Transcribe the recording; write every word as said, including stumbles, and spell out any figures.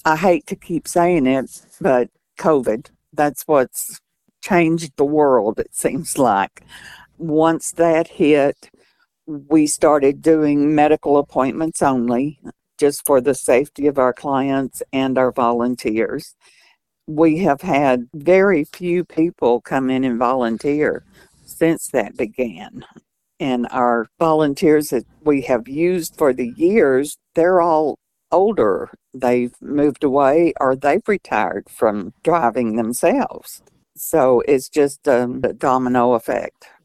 I hate to keep saying it, but COVID, that's what's changed the world, it seems like. Once that hit, we started doing medical appointments only, just for the safety of our clients and our volunteers. We have had very few people come in and volunteer since that began. And our volunteers that we have used for the years, they're all older. They've moved away or they've retired from driving themselves. So it's just um, a domino effect.